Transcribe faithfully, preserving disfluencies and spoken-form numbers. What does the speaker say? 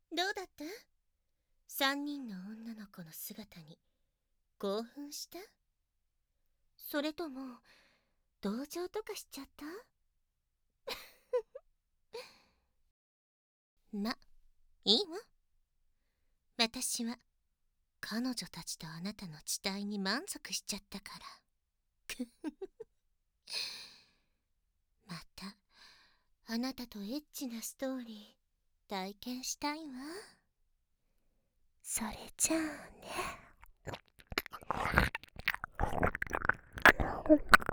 どうだった？三人の女の子の姿に興奮した？それとも同情とかしちゃった？ま、いいわ。私は彼女たちとあなたの地帯に満足しちゃったから。またあなたとエッチなストーリー体験したいわ。それじゃあね。